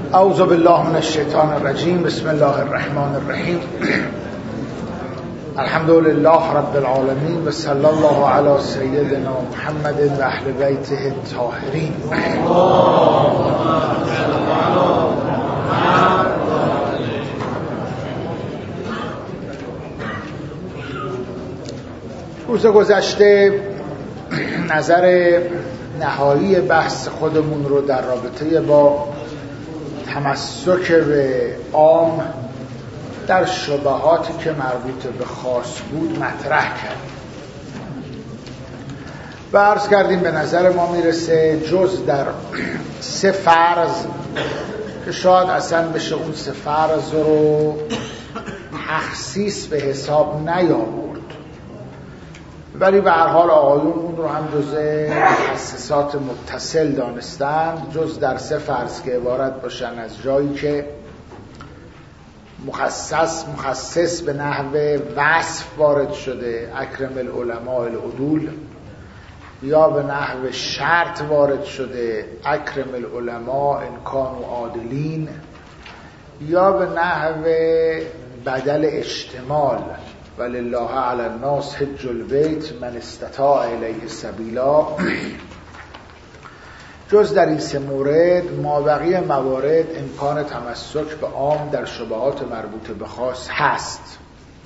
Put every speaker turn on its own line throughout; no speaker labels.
اعوذ بالله من الشیطان الرجیم. بسم الله الرحمن الرحیم. الحمد لله رب العالمین و صلی الله علی سیدنا محمد و اهل بیته الطاهرین. روز گذشته نظر نهایی بحث خودمون رو در رابطه با تمسک به عام در شبهاتی که مربوط به خاص بود مطرح کردیم و عرض کردیم به نظر ما میرسه جز در سه فرض که شاید اصلا بشه اون سه فرض رو تخصیص به حساب نیاورد، ولی به هر حال آقایون اون رو هم جزء مخصصات متصل دانستند، جز در سه فرض که عبارت باشن از جایی که مخصص به نحو وصف وارد شده، اکرم العلماء العدول، یا به نحو شرط وارد شده، اکرم العلماء ان کانوا عادلین، یا به نحو بدل اشتمال ولله علی الناس حج البیت من استطاع الیه سبیلا. جز در این سه مورد مابقی موارد امکان تمسک به عام در شبهات مربوطه به خاص هست.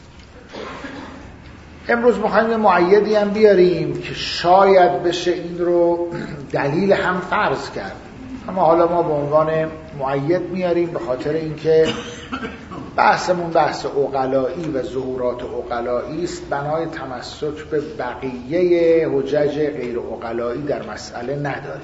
امروز میخوایم یه مؤیدی هم بیاریم که شاید بشه این رو دلیل هم فرض کرد، اما حالا ما به عنوان مؤید میاریم به خاطر اینکه بحثمون بحث عقلایی و ظهورات عقلایی است، بنای تمسک به بقیه حجج غیر عقلایی در مسئله نداریم.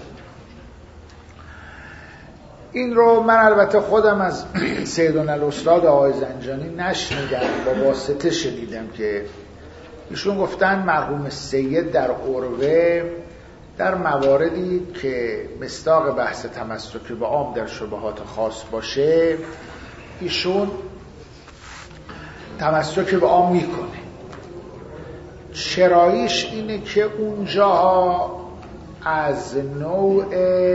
این رو من البته خودم از سیدنا الاستاد آقای زنجانی نشنیدم، با واسطه شنیدم که ایشون گفتن مرحوم سید در عروه در مواردی که مصداق بحث تمسک به عام در شبهات خاص باشه ایشون تمسک به عام میکنه. چراییش اینه که اونجاها از نوع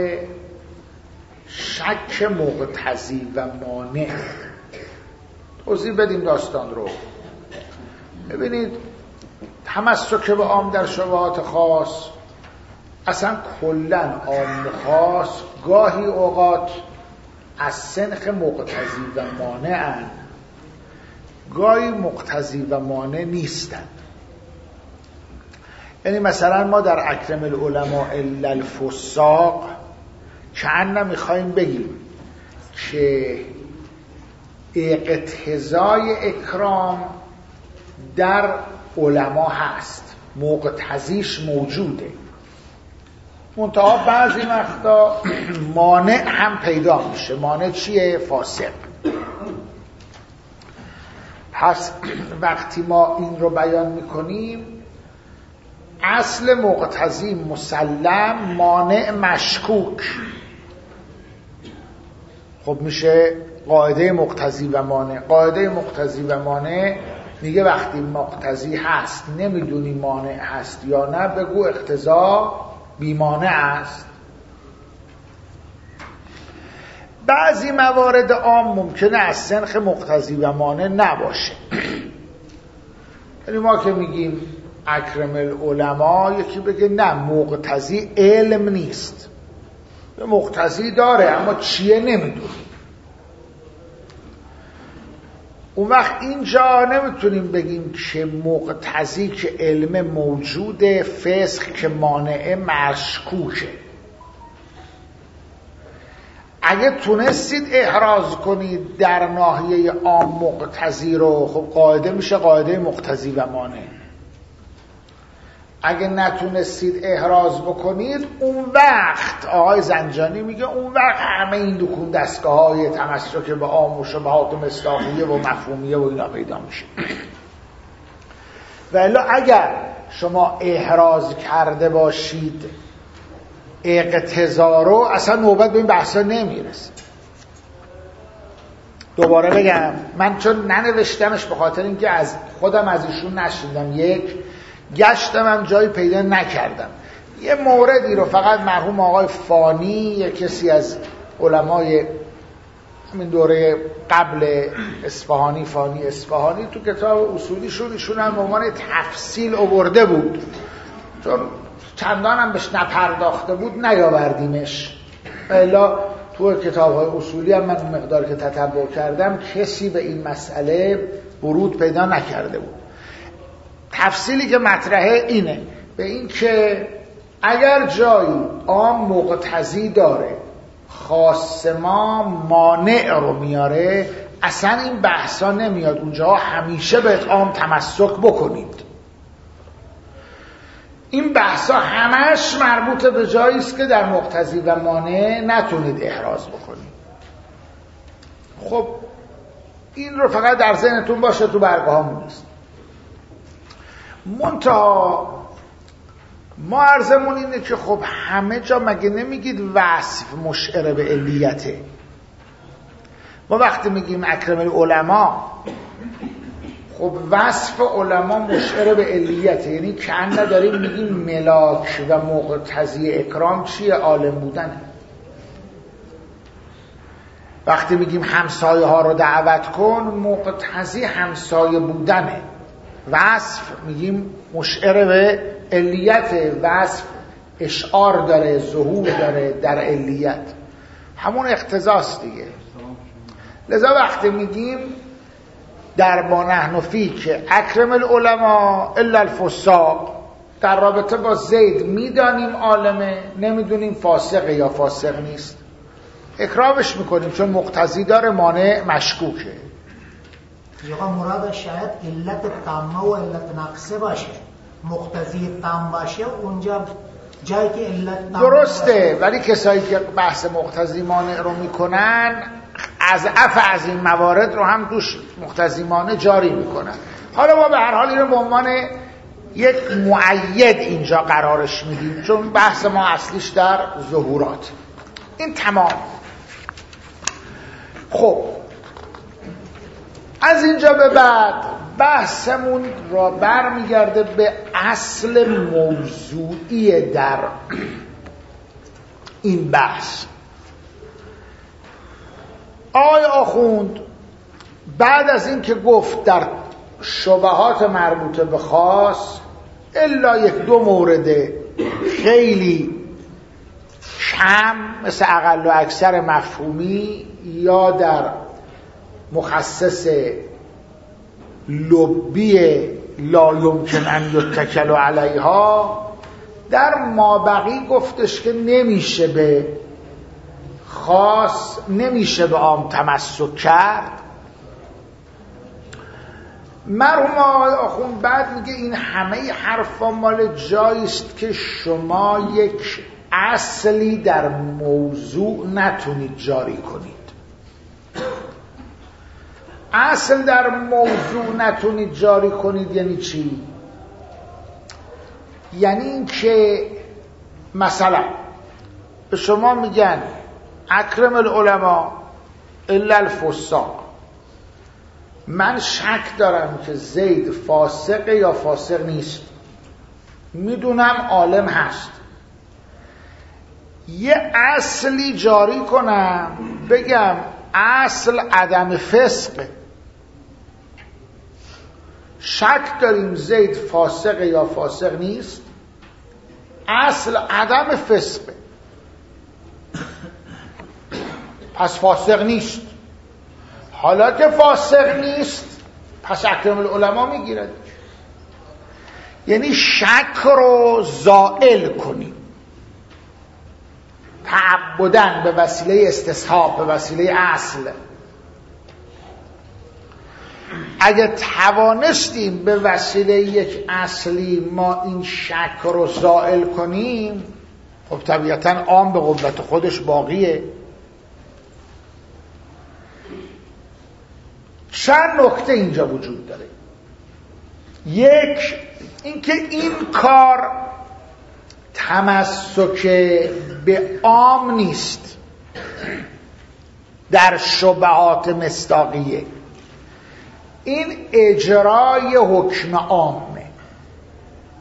شک مقتضی و مانع. توضیح بدیم داستان رو. ببینید تمسک به عام در شبهات خاص اصلا کلن عام و خاص گاهی اوقات از سنخ مقتضی و مانعن، گاهی مقتضی و مانع نیستن. یعنی مثلا ما در اکرم العلماء الا الفساق کأن میخوایم بگیم که اقتضای اکرام در علما هست، مقتضیش موجوده، منتها بعضی وقتا مانع هم پیدا میشه. مانع چیه؟ فاسق. پس وقتی ما این رو بیان میکنیم اصل مقتضی مسلم، مانع مشکوک. خب میشه قاعده مقتضی و مانع. قاعده مقتضی و مانع میگه وقتی مقتضی هست نمیدونی مانع هست یا نه، بگو اقتضا بیمانع است. بعضی موارد عام ممکنه از سنخ مقتضی و مانع نباشه. یعنی ما که میگیم اکرم العلماء، یکی بگه نه مقتضی علم نیست، مقتضی داره اما چیه نمیدونی. اون وقت اینجا نمیتونیم بگیم که مقتضی که علم موجوده، فسق که مانع مشکوکه. اگه تونستید احراز کنید در ناحیه عام مقتضی رو، خب قاعده میشه قاعده مقتضی و مانع. اگه نتونستید احراز بکنید، اون وقت آقای زنجانی میگه اون وقت همه این دکون دستگاه های تمسک به عام و شبهات و مصداقیه و مفهومیه و اینا پیدا میشه. ولی اگر شما احراز کرده باشید اقتضا رو، اصلا نوبت به این بحثا نمیرسه. دوباره بگم من چون ننوشتمش به خاطر اینکه از خودم از ایشون نشیدم، یک گشتم هم جایی پیدا نکردم. یه موردی رو فقط مرحوم آقای فانی، یه کسی از علمای همین دوره قبل اصفهانی فانی اصفهانی تو کتاب اصولیشون ایشون هم به عنوان تفصیل آورده بود، چون چندان هم بهش نپرداخته بود نیاوردیمش. الا تو کتاب‌های اصولی هم من اون مقدار که تتبع کردم کسی به این مسئله ورود پیدا نکرده بود. تفصیلی که مطرحه اینه، به این که اگر جایی عام مقتضی داره خاص ما مانع رو میاره، اصلا این بحثا نمیاد اونجا همیشه به عام تمسک بکنید. این بحثا همش مربوط به جایی است که در مقتضی و مانع نتونید احراز بکنید. خب این رو فقط در ذهنتون باشه، تو برگاهامون نیست. منتها ما عرضمون اینه که خب همه جا مگه نمیگید وصف مشعر به علیته؟ ما وقتی میگیم اکرم العلماء، خب وصف علما مشعر به علیته، یعنی کأن نداریم میگیم ملاک و مقتضی اکرام چیه؟ عالم بودنه. وقتی میگیم همسایه ها رو دعوت کن، مقتضی همسایه بودنه. وصف میگیم مشعر به علیت، وصف اشعار داره، ظهور داره در علیت، همون اقتضاست دیگه. لذا وقتی میگیم در ما نحن فی که اکرم العلماء الا الفساق، در رابطه با زید میدانیم عالمه، نمیدونیم فاسقه یا فاسق نیست، اکرامش میکنیم چون مقتضی داره، مانع مشکوکه.
یا مراد شاید علت تامه و علت ناقصه باشه، مقتضی تام باشه اونجا جایی که علت تام
درسته، ولی کسایی که بحث مقتضی مانع رو میکنن از این موارد رو هم توش مقتضی مانع جاری میکنن. حالا ما به هر حال اینو به عنوان یک مؤید اینجا قرارش میدیم، چون بحث ما اصلیش در ظهورات. این تمام. خب از اینجا به بعد بحثمون را برمیگرده به اصل موضوعی در این بحث. آقای آخوند بعد از این که گفت در شبهات مربوطه به خاص الا یک دو مورد خیلی کم مثل اقل و اکثر مفهومی یا در مخصص لبی لا یمکن ان یتکل علیها، در مابقی گفتش که نمیشه به خاص، نمیشه به عام تمسک کرد. مرحوم آقای آخوند بعد میگه این همه حرفا مال جاییست که شما یک اصلی در موضوع نتونید جاری کنید. اصل در موضوع نتونید جاری کنید یعنی چی؟ یعنی این که مثلا به شما میگن اکرم العلماء الا الفساق، من شک دارم که زید فاسقه یا فاسق نیست، میدونم عالم هست، یه اصلی جاری کنم بگم اصل عدم فسقه، شک داریم زید فاسقه یا فاسق نیست، اصل عدم فسقه، پس فاسق نیست. حالا که فاسق نیست پس اکرم العلماء میگیرد. یعنی شک رو زائل کنیم تعبداً به وسیله استصحاب، به وسیله اصل. اگه توانستیم به وسیله یک اصلی ما این شک رو زائل کنیم، خب طبیعتاً عام به قوت خودش باقیه. چند نکته اینجا وجود داره. یک، اینکه این کار تمسک به عام نیست در شبهات مصداقیه، این اجرای حکم عامه.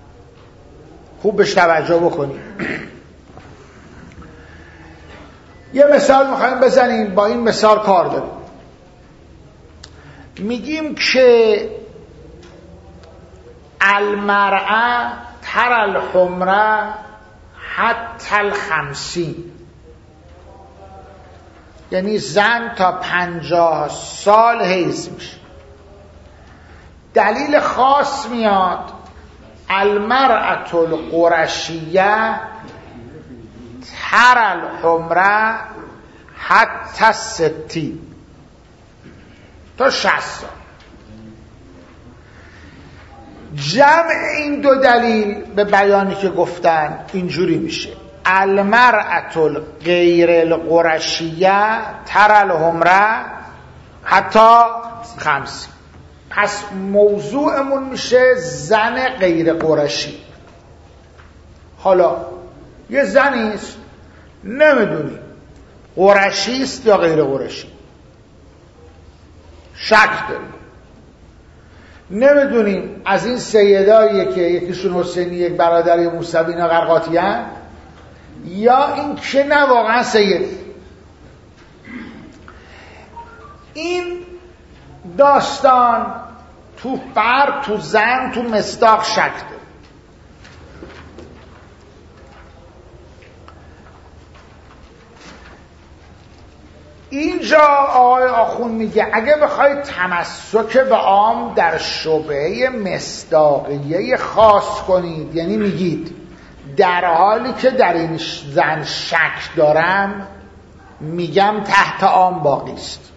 خوب بهش توجه بکنید. یه مثال میخوایم بزنیم، با این مثال کار داریم. میگیم که المرأة تر الحمره حتی الخمسین، یعنی زن تا 50 سال حیض میشه. دلیل خاص میاد المرأة القرشیه تر الحمره حتی الستین، تا 60 سال. جمع این دو دلیل به بیانی که گفتن اینجوری میشه المرأة الغیر القرشیه تر الحمره حتی 50. پس موضوعمون میشه زن غیر قرشی. حالا یه زنیست نمیدونی قرشی است یا غیر قرشی، شک داریم، نمیدونیم از این سیداییه که یکیشون حسینی، یک برادر موسوی، اینا قرقاطی هن، یا این که نه واقعا سیدی. این داستان تو فرد، تو زن، تو مصداق شک داره. اینجا آقای آخوند میگه اگه بخواید تمسک به عام در شبهه مصداقیه خاص کنید، یعنی میگید در حالی که در این زن شک دارم میگم تحت عام باقی است،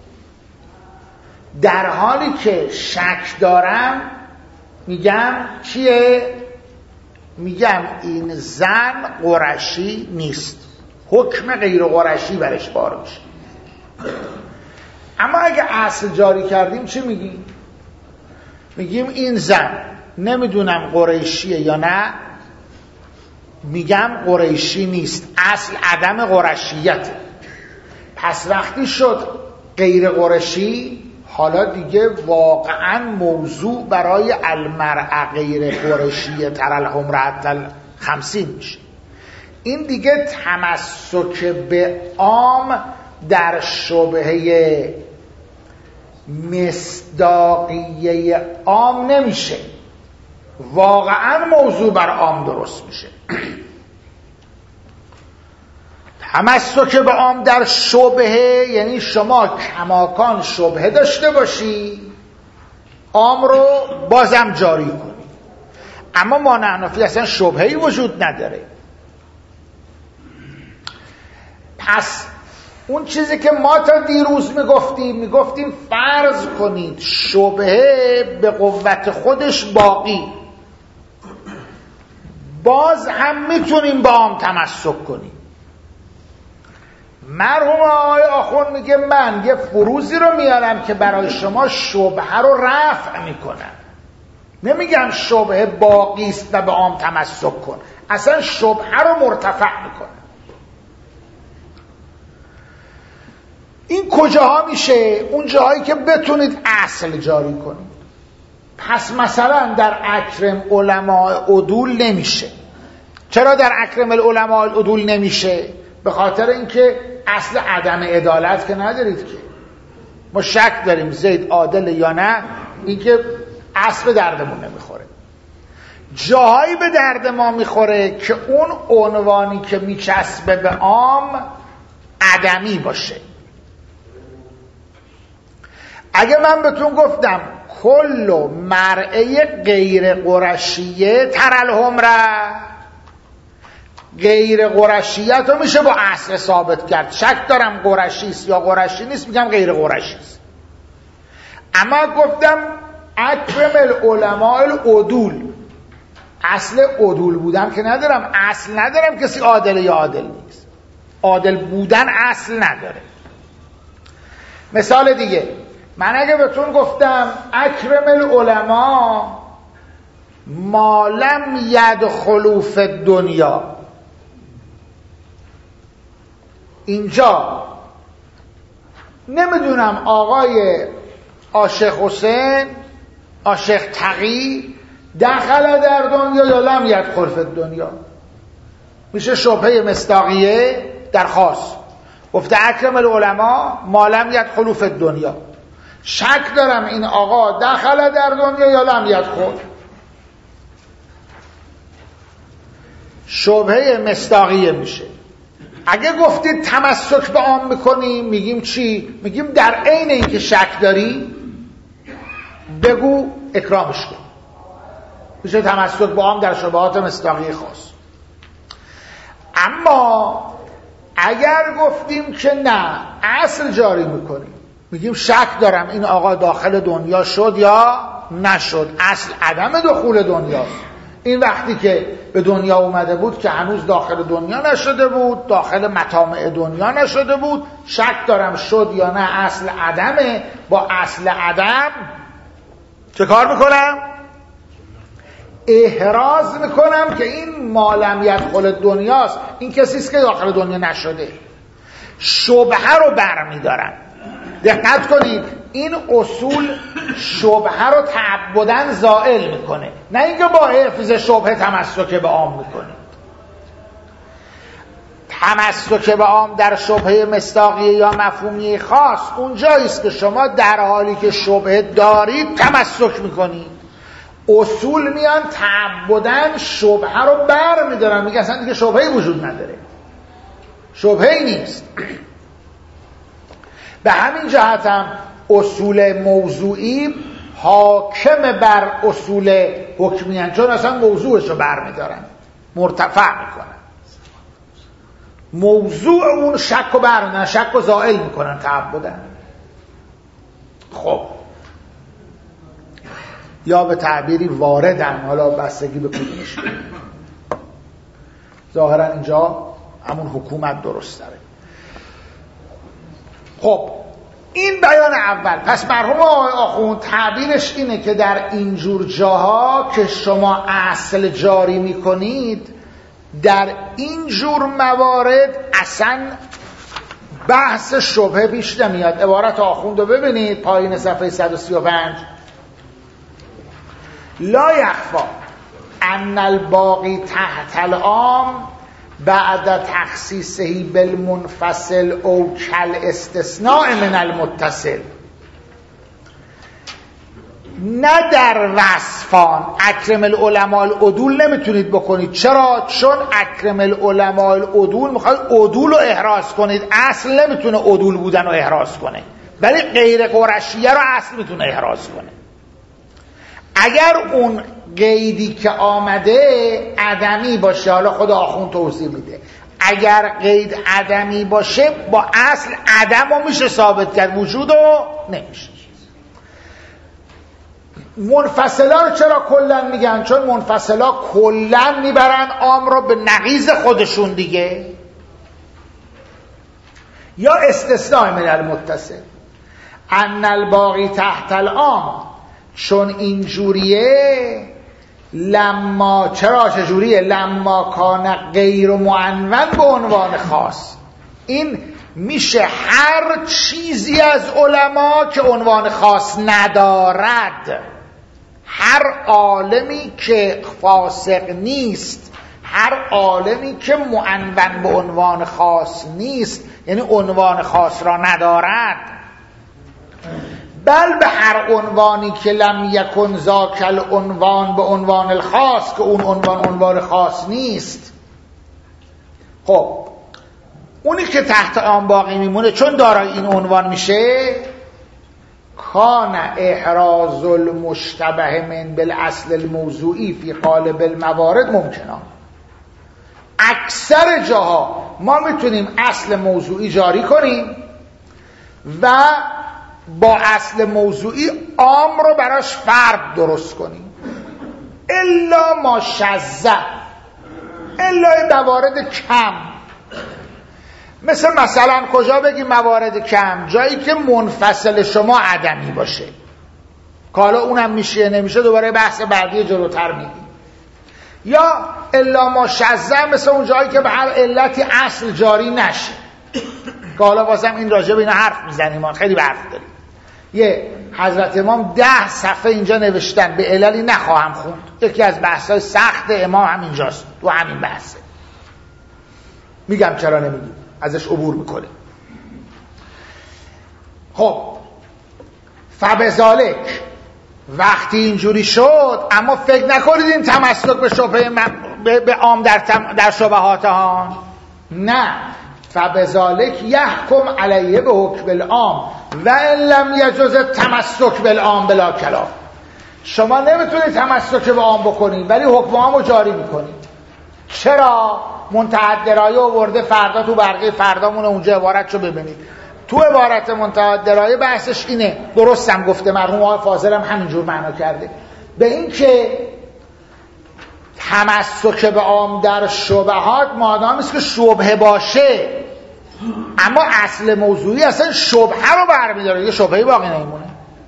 در حالی که شک دارم میگم چیه؟ میگم این زن قرشی نیست، حکم غیر قرشی برش بار میشه. اما اگه اصل جاری کردیم چی میگیم؟ میگیم این زن نمیدونم قریشیه یا نه، میگم قریشی نیست، اصل عدم قرشیته. پس وقتی شد غیر قرشی، حالا دیگه واقعا موضوع برای المرأة غیر قرشیه تر الحمره حتی 50 میشه. این دیگه تمسک به عام در شبهه مصداقیه عام نمیشه، واقعا موضوع بر عام درست میشه. تمسک به عام در شبهه یعنی شما کماکان شبهه داشته باشی، عام رو بازم جاری کنی. اما ما نحنفی اصلا شبهه‌ای وجود نداره. پس اون چیزی که ما تا دیروز میگفتیم فرض کنید شبهه به قوت خودش باقی، باز هم میتونیم با عام تمسک کنیم. مرحوم آقای آخوند میگه من یه فروزی رو میارم که برای شما شبهه رو رفع میکنم، نمیگم شبهه باقی است و به عام تمسک کن، اصلا شبهه رو مرتفع میکنم. این کجاها میشه؟ اون جاهایی که بتونید اصل جاری کنید. پس مثلا در اکرم علماء عدول نمیشه. چرا در اکرم العلماء عدول نمیشه؟ به خاطر اینکه اصل عدم عدالت که ندارید که ما شک داریم زید عادل یا نه، اینکه اصل به دردمون نمیخوره. جاهایی به درد ما میخوره که اون عنوانی که میچسبه به عام عدمی باشه. اگه من بهتون گفتم کل مرعه غیر قرشیه تر الحمره، غیر قرشیت رو میشه با اصل ثابت کرد. شک دارم قرشی است یا قرشی نیست، میگم غیر قرشی است. اما گفتم اکرم العلماء العدول، اصل عدول بودن که ندارم، اصل ندارم کسی عادل یا عادل نیست، عادل بودن اصل نداره. مثال دیگه، من اگه بهتون گفتم اکرم العلماء ما لم یدخلوا فی الدنیا، اینجا نمیدونم آقای عاشق حسین، عاشق تقی دخل در دنیا یا لم یدخل فی الدنیا، میشه شبهه مصداقیه درخواست. گفته اکرم العلماء ما لم یدخلوا فی الدنیا. شک دارم این آقا دخل در دنیا یا لم یدخل. شبهه مصداقیه میشه. اگه گفتید تمسک به عام میکنیم، میگیم چی؟ میگیم در عین اینکه شک داری بگو اکرامش کن. میشه تمسک به عام در شبهات مصداقی خاص. اما اگر گفتیم که نه اصل جاری میکنیم، میگیم شک دارم این آقا داخل دنیا شد یا نشد، اصل عدم دخول دنیاست. این وقتی که به دنیا اومده بود که هنوز داخل دنیا نشده بود، داخل مطامع دنیا نشده بود، شک دارم شد یا نه اصل عدمه. با اصل عدم چه کار میکنم؟ احراز میکنم که این ما لم یدخل دنیاست، این کسیست که داخل دنیا نشده. شبهه رو برمیدارم. دقت کنید این اصول شبهه رو تعبداً زائل میکنه، نه اینکه با حفظ شبهه تمسک به عام میکنه. تمسک به عام در شبهه مصداقیه یا مفهومی خاص اونجاییست که شما در حالی که شبهه دارید تمسک میکنید. اصول میان تعبداً شبهه رو بر میدارن، میگه اصلا دیگه شبهه‌ای وجود نداره، شبهه‌ای نیست. به همین جهت هم اصول موضوعی حاکم بر اصول حکمی، چون اصلا موضوعش رو بر میدارن، مرتفع میکنن. موضوع اون شک رو بر میدارن، شک رو زائل میکنن تعبداً. خب یا به تعبیری واردن، حالا بستگی به کدومش. ظاهرا اینجا همون حکومت درست داره. خب این بیان اول. پس مرحوم آقای آخوند تعبیرش اینه که در اینجور جاها که شما اصل جاری میکنید، در اینجور موارد اصلا بحث شبهه پیش نمیاد. عبارت آخوند رو ببینید پایین صفحه 135. لا یخفا ان الباقی تحت العام بعد تخصیصه بالمنفصل او کل استثناء من المتصل. نه در وصفان اکرم العلماء العدول نمیتونید بکنید. چرا؟ چون اکرم العلماء العدول میخواد عدول رو احراز کنید، اصل نمیتونه عدول بودن رو احراز کنه، ولی غیر قرشیه رو اصل میتونه احراز کنه. اگر اون قیدی که آمده عدمی باشه، حالا خود آخوند توضیح میده، اگر قید عدمی باشه با اصل عدم رو میشه ثابت کرد، وجود رو نمیشه. منفصلا رو چرا کلن میگن؟ چون منفصلا کلن میبرن عام رو به نقیض خودشون دیگه. یا استثناء من المتصل ان الباقی تحت العام، چون اینجوریه لما، چرا چجوریه؟ لما کان غیر معنون به عنوان خاص. این میشه هر چیزی از علما که عنوان خاص ندارد، هر عالمی که فاسق نیست، هر عالمی که معنون به عنوان خاص نیست، یعنی عنوان خاص را ندارد، بل به هر عنوانی که لم یکن ذاک العنوان به عنوان الخاص، که اون عنوان خاص نیست. خب اونی که تحت آن باقی میمونه چون دارای این عنوان میشه، کان احراز المشتبه من بالاصل الموضوعی فی قالب الموارد ممکنه. اکثر جاها ما میتونیم اصل موضوعی جاری کنیم و با اصل موضوعی عام رو براش فرد درست کنیم، الا ما شذ، الا موارد کم. مثلا کجا بگیم موارد کم؟ جایی که منفصل شما عدمی باشه، که حالا اونم میشه نمیشه دوباره بحث بعدی جلوتر میگیم. یا الا ما شذ، مثل اون جایی که به هر علتی اصل جاری نشه، که حالا بازم این راجع به اینا حرف میزنیم، خیلی حرف داریم. یه حضرت امام 10 صفحه اینجا نوشتن، به عللی نخواهم خوند، یکی از بحث‌های سخت امام همینجاست، تو همین بحثه. میگم چرا نمیگیم، ازش عبور میکنیم. خب فبذالک وقتی اینجوری شد، اما فکر نکنید این تمسک به شبهه به عام در شبهات ها، نه، فبذالک یحکم علیه به حکم العام و ان لم یجوز تمسک بالعام بلا کلام. شما نمیتونید تمسک به عام بکنید ولی حکم عام رو جاری میکنید. چرا؟ منتهی درایه آورده، فردا تو برقه فردامون اونجا عبارتشو ببینید. تو عبارت منتهی درایه بحثش اینه، درستم گفته مرحوم آقای فاضل هم همینجور معنا کرده، به این که تمسک به عام در شبهات مادامی است که شبهه باشه، اما اصل موضوعی اصلا شبهه رو برمیداره، یه شبهه‌ای باقی نمیمونه.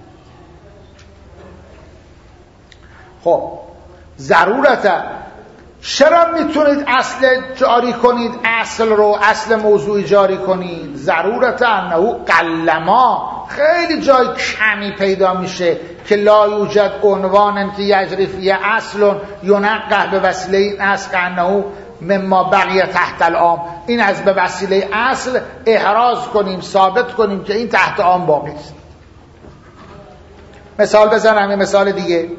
خب ضرورتا چرا میتونید اصل جاری کنید، اصل رو، اصل موضوعی جاری کنید؟ ضرورتا انه قلما، خیلی جای کمی پیدا میشه که لا یوجد عنوان که یجری فیه اصل ینقح به وسیله این اصل انه مما بقیه تحت العام. این از به وسیله اصل احراز کنیم، ثابت کنیم که این تحت عام باقی است. مثال بزنم، یه مثال دیگه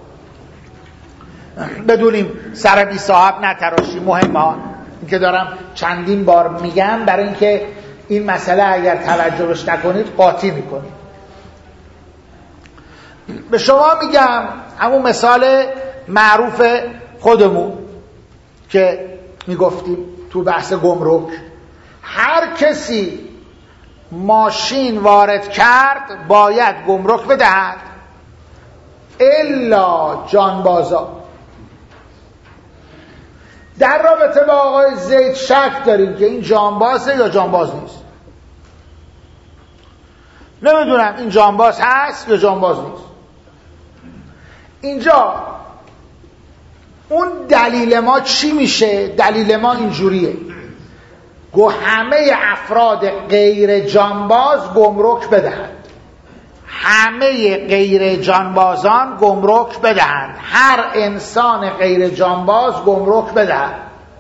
بدونیم سر بی صاحب نتراشی، مهمه ها، این که دارم چندین بار میگم برای اینکه این مسئله اگر توجهش نکنید قاطی میکنید. به شما میگم همون مثال معروف خودمون که میگفتیم تو بحث گمرک، هر کسی ماشین وارد کرد باید گمرک بدهد الا جانبازا. در رابطه با آقای زید شک داریم که این جانبازه یا جانباز نیست. نمیدونم این جانباز هست یا جانباز نیست. اینجا اون دلیل ما چی میشه؟ دلیل ما اینجوریه، گو همه افراد غیر جانباز گمرک بدهند، همه غیر جانبازان گمرک بدهند، هر انسان غیر جانباز گمرک بدهند.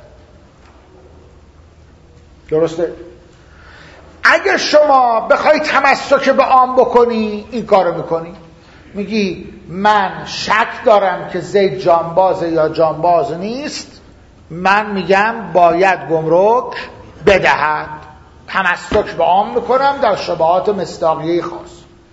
درسته؟ اگه شما بخوای تمسک به عام بکنی این کارو میکنی، میگی من شک دارم که زید جانبازه یا جانباز نیست، من میگم باید گمرک بدهد، تمسک به عام میکنم در شبهات مصداقیه خاص.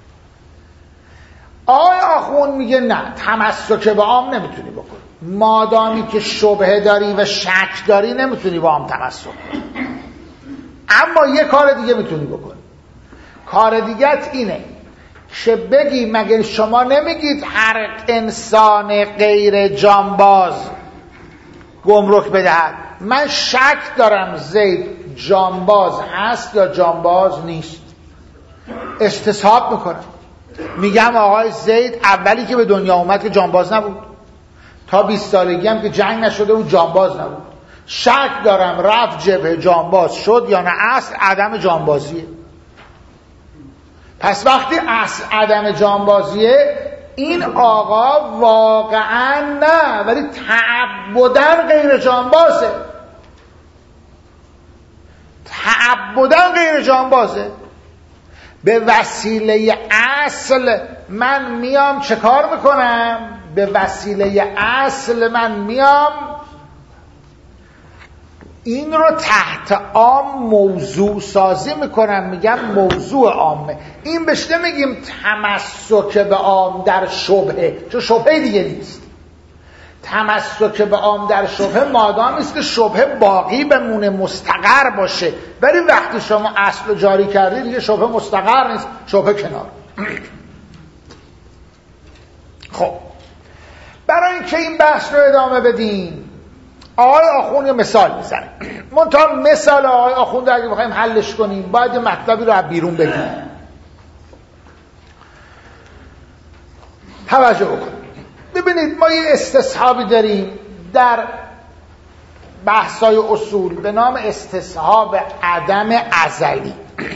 آقای آخوند میگه نه، تمسک به عام نمیتونی بکنی، مادامی که شبهه داری و شک داری نمیتونی با عام تمسک کنی. اما یه کار دیگه میتونی بکنی. کار دیگت اینه که بگی مگه شما نمیگید هر انسان غیر جانباز گمرک بدهد؟ من شک دارم زید جانباز هست یا جانباز نیست، استصحاب میکنم، میگم آقای زید اولی که به دنیا اومد که جانباز نبود، تا 20 سالگی هم که جنگ نشده بود جانباز نبود. شک دارم رفت جبهه جانباز شد یا نه، اصل عدم جانبازیه. پس وقتی اصل عدم جانبازیه، این آقا واقعا نه ولی تعبداً غیر جانبازه، تعبداً غیر جانبازه. به وسیله اصل من میام چه کار میکنم؟ به وسیله اصل من میام این رو تحت عام موضوع سازی میکنم، میگم موضوع عامه. این بهش نمیگیم تمسک به عام در شبهه، چون شبهه دیگه نیست. تمسک به عام در شبهه مادامی است که شبهه باقی بمونه، مستقر باشه، ولی وقتی شما اصل رو جاری کردید دیگه شبهه مستقر نیست، شبهه کنار. خب برای اینکه این بحث رو ادامه بدیم آقای آخوند یه مثال میزنه. منتها مثال آقای آخوند اگه بخوایم حلش کنیم باید مطلبی رو از بیرون بگیم. توجه بکنید. ببینید ما یه استصحابی داریم در بحثای اصول به نام استصحاب عدم ازلی.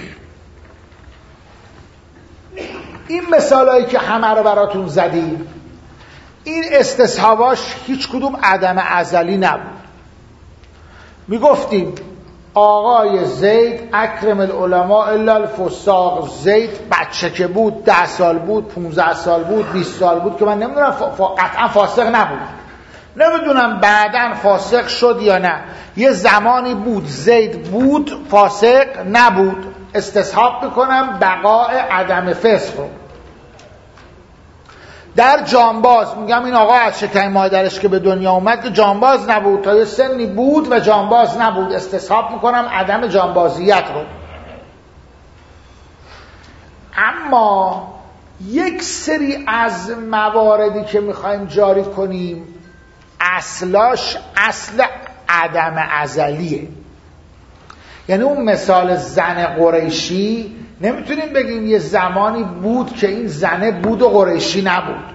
این مثالایی که همه رو براتون زدیم، این استصحاباش هیچ کدوم عدم ازلی نبود. میگفتیم آقای زید اکرم العلماء الا الفساق، زید بچه که بود 10 سال بود 15 سال بود 20 سال بود که من نمیدونم قطعا فاسق نبود، نمیدونم بعداً فاسق شد یا نه، یه زمانی بود زید بود فاسق نبود، استصحاب میکنم بقای عدم فسق رو. در جانباز میگم این آقا از شکم مادرش که به دنیا اومد جانباز نبود، تا یه سنی بود و جانباز نبود، استصحاب میکنم عدم جانبازیت رو. اما یک سری از مواردی که میخوایم جاری کنیم اصلاش اصل عدم ازلیه. یعنی اون مثال زن قریشی نمیتونیم بگیم یه زمانی بود که این زنه بود و قریشی نبود.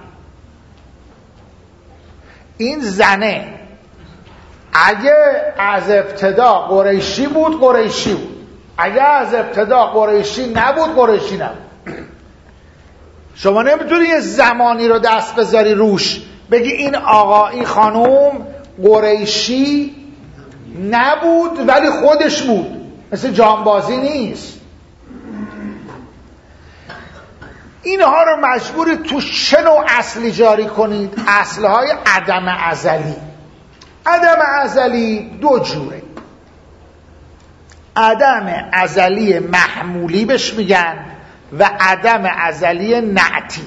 این زنه اگه از ابتدا قریشی بود قریشی بود، اگه از ابتدا قریشی نبود قریشی نبود. شما نمیتونی یه زمانی رو دست بذاری روش بگی این آقا این خانوم قریشی نبود ولی خودش بود، مثل جانبازی نیست. اینها رو مجبوری تو چه نوع اصلی جاری کنید؟ اصلهای عدم ازلی. عدم ازلی دو جوره، عدم ازلی محمولی بهش میگن و عدم ازلی نعتی.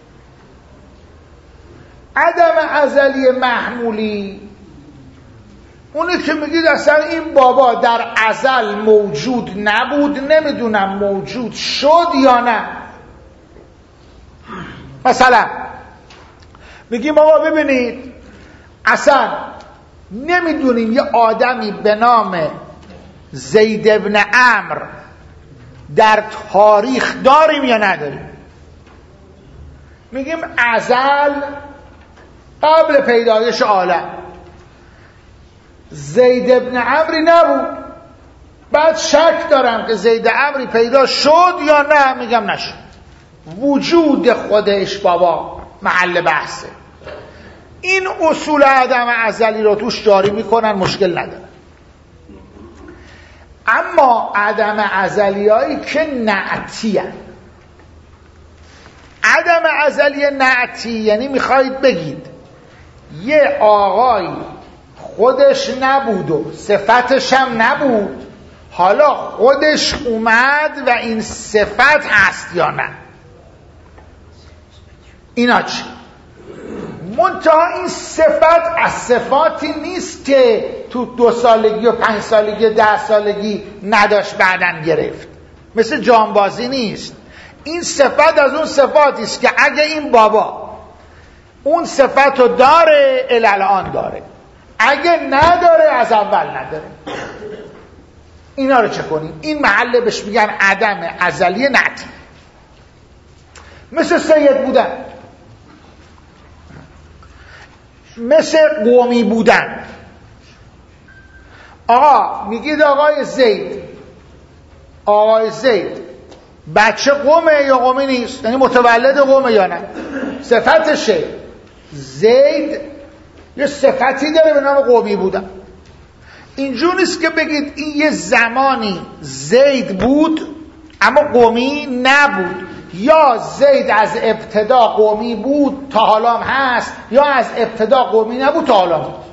عدم ازلی محمولی اونی که میگید اصلا این بابا در ازل موجود نبود، نمیدونم موجود شد یا نه. مثلا میگیم آقا ببینید اصلا نمیدونیم یه آدمی به نام زید ابن عمرو در تاریخ داریم یا نداریم. میگیم ازل قبل پیدایش عالم زید ابن عمری نبود، بعد شک دارم که زید عمری پیدا شد یا نه، میگم نشد. وجود خودش بابا محل بحثه. این اصول عدم ازلی رو توش جاری میکنن، مشکل نداره. اما عدم ازلی هایی که نعتی هن. عدم ازلی نعتی یعنی میخواید بگید یه آقایی خودش نبود و صفتش هم نبود، حالا خودش اومد و این صفت هست یا نه. اینا چی؟ منتها این صفت از صفاتی نیست که تو 2 سالگی و 5 سالگی 10 سالگی نداشت بعدن گرفت، مثل جانبازی نیست. این صفت از اون صفاتی است که اگه این بابا اون صفت رو داره الان داره، اگه نداره از اول نداره. اینا رو چه کنیم؟ این محله بهش میگن عدم ازلی نعتی. مثل سید بودن، مثل قومی بودن. آقا میگید آقای زید بچه قومه یا قومی نیست، یعنی متولد قومه یا نه. صفتشه زید یه صفتی داره به نام قومی بودن. اینجور نیست که بگید این یه زمانی زید بود اما قومی نبود، یا زید از ابتدا قومی بود تا حالا هست، یا از ابتدا قومی نبود تا حالا بود.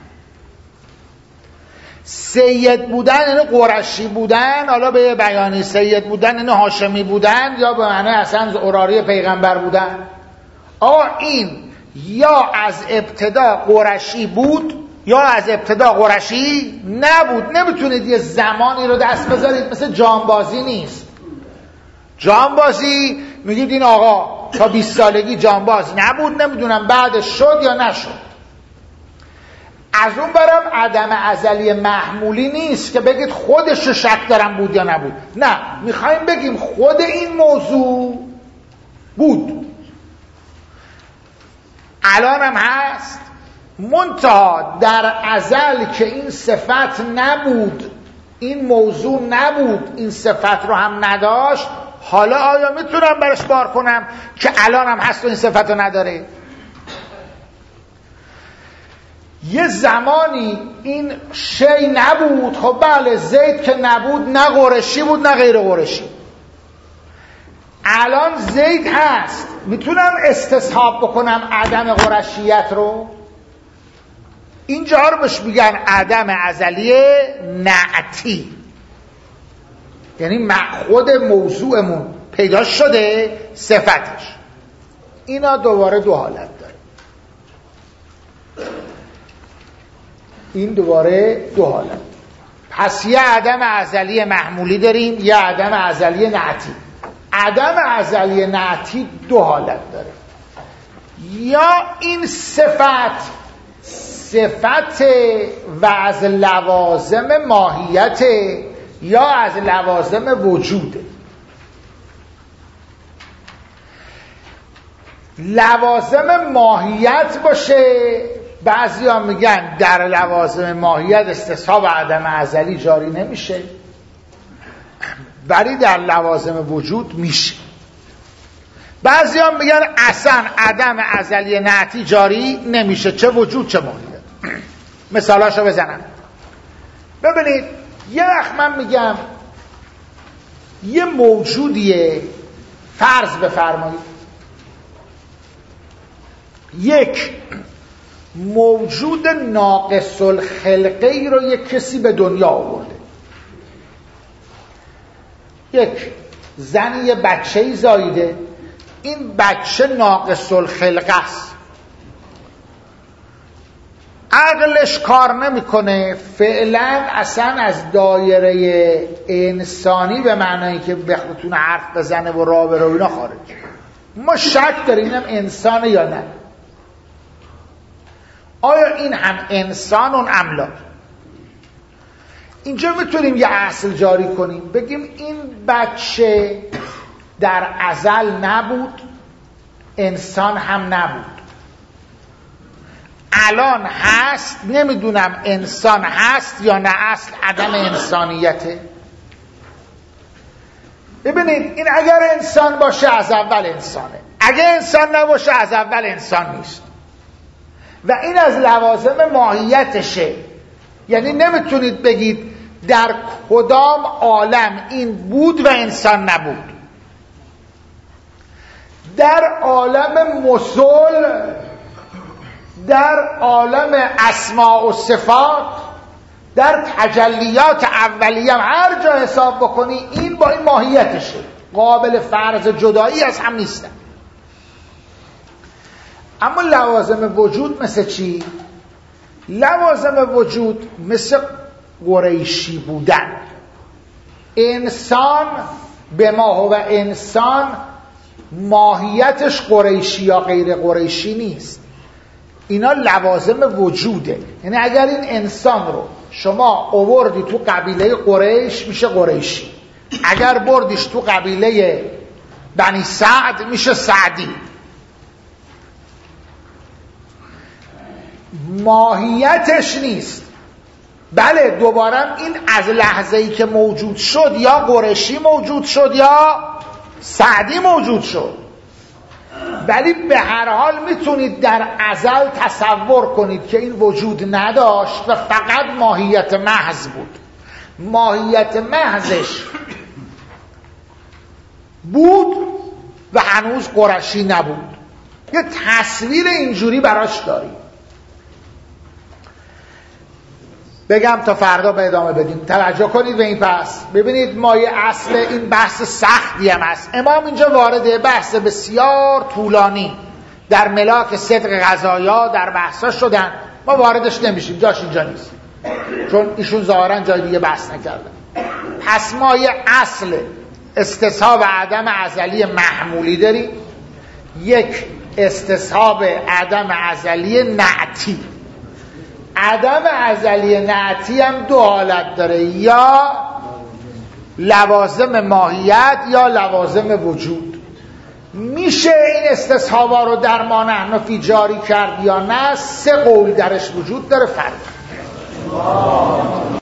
سید بودن یعنی قرشی بودن، حالا به بیانی سید بودن یعنی هاشمی بودن، یا به معنی اصلا اوراری پیغمبر بودن. آقا این یا از ابتدا قرشی بود یا از ابتدا قرشی نبود. نمیتونید یه زمانی رو دست بذارید، مثل جانبازی نیست. جانبازی میگید این آقا تا 20 سالگی جانباز نبود، نمیدونم بعدش شد یا نشد. از اون برم عدم ازلی محمولی نیست که بگید خودش رو شک دارم بود یا نبود. نه، میخوایم بگیم خود این موضوع بود، الان هم هست، منتها در ازل که این صفت نبود، این موضوع نبود، این صفت رو هم نداشت، حالا آیا میتونم برش بار کنم که الان هم هست و این صفت رو نداره؟ یه زمانی این شی نبود. خب بله، زید که نبود، نه قرشی بود نه غیر قرشی. الان زید هست، میتونم استصحاب بکنم عدم قرشیت رو. اینجا رو بهش میگن عدم ازلی نعتی، یعنی خود موضوعمون پیدا شده، صفتش. اینا دوباره دو حالت داره. این دوباره دو حالت. پس یه عدم ازلی محمولی داریم، یه عدم ازلی نعتی. عدم ازلی نعتی دو حالت داره. یا این صفت و از لوازم ماهیت، یا از لوازم وجوده. لوازم ماهیت باشه، بعضی ها میگن در لوازم ماهیت استصحاب عدم ازلی جاری نمیشه، ولی در لوازم وجود میشه. بعضی ها میگن اصلا عدم ازلی نعتی جاری نمیشه، چه وجود چه ماهیت. مثالاشو بزنم. ببینید، یه وقت من میگم یه موجودیه، فرض بفرمایید یک موجود ناقص الخلقه ای رو یک کسی به دنیا آورده. یک زنی یه بچه‌ای زاییده، این بچه ناقص الخلقه است، عقلش کار نمیکنه، فعلا اصلا از دایره انسانی به معنایی که بتونه حرف بزنه و راه بره و اینا خارج. ما شک داریم اینم انسانه یا نه. آیا این هم انسان اون املا؟ اینجا میتونیم یه اصل جاری کنیم، بگیم این بچه در ازل نبود، انسان هم نبود، الان هست، نمیدونم انسان هست یا نه، اصل عدم انسانیته. ببینید، این اگر انسان باشه از اول انسانه، اگر انسان نباشه از اول انسان نیست، و این از لوازم ماهیتشه. یعنی نمیتونید بگید در کدام عالم این بود و انسان نبود. در عالم مسل، در عالم اسماء و صفات، در تجلیات اولیه هر جا حساب بکنی این با این ماهیتشه، قابل فرض جدایی از هم نیستن. اما لوازم وجود مثل چی؟ لوازم وجود مثل قریشی بودن. انسان به ما هو انسان ماهیتش قریشی یا غیر قریشی نیست، اینا لوازم وجوده. یعنی اگر این انسان رو شما آوردی تو قبیله قریش میشه قریشی، اگر بردیش تو قبیله بنی سعد میشه سعدی. ماهیتش نیست. بله، دوباره این از لحظه‌ای که موجود شد یا قریشی موجود شد یا سعدی موجود شد، ولی به هر حال میتونید در ازل تصور کنید که این وجود نداشت و فقط ماهیت محض بود. ماهیت محضش بود و هنوز قریشی نبود. یه تصویر اینجوری براش داریم. بگم تا فردا به ادامه بدیم. توجه کنید به این پس. ببینید، ما یه اصل این بحث سختی هم هست. امام اینجا وارد بحث بسیار طولانی در ملاک صدق قضایا در بحثا شدن. ما واردش نمیشیم، جاش اینجا نیست، چون ایشون ظاهرا جای دیگه بحث نکردن. پس ما یه اصل استصحاب عدم ازلی محمولی داریم، یک استصحاب عدم ازلی نعتی. عدم ازلی نعتی هم دو حالت داره، یا لوازم ماهیت یا لوازم وجود. میشه این استصحابا رو در ما نحن فی جاری کرد یا نه؟ سه قول درش وجود داره. فرق